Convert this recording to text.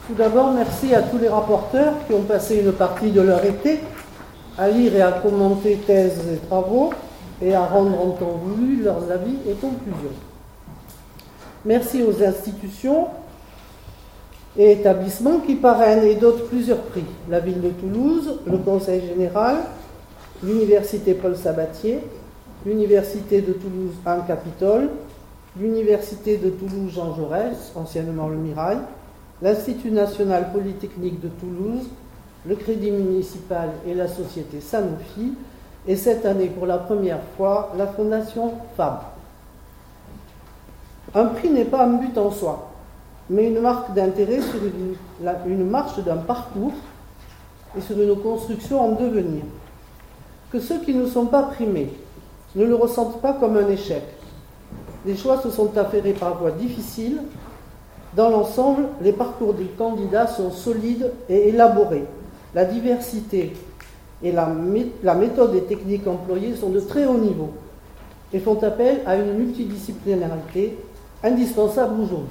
Tout d'abord, merci à tous les rapporteurs qui ont passé une partie de leur été à lire et à commenter thèses et travaux et à rendre en temps voulu leurs avis et conclusions. Merci aux institutions et établissements qui parrainent et dotent plusieurs prix. La ville de Toulouse, le Conseil général, l'Université Paul Sabatier, l'Université de Toulouse Anne-Capitole, l'Université de Toulouse Jean Jaurès, anciennement le Mirail, l'Institut national polytechnique de Toulouse, le Crédit municipal et la société Sanofi, et cette année, pour la première fois, la Fondation FAB. Un prix n'est pas un but en soi, mais une marque d'intérêt sur une marche d'un parcours et sur une construction en devenir. Que ceux qui ne sont pas primés ne le ressentent pas comme un échec. Les choix se sont affairés par voies difficiles. Dans l'ensemble, les parcours des candidats sont solides et élaborés. La diversité et la méthode et techniques employées sont de très haut niveau et font appel à une multidisciplinarité indispensable aujourd'hui.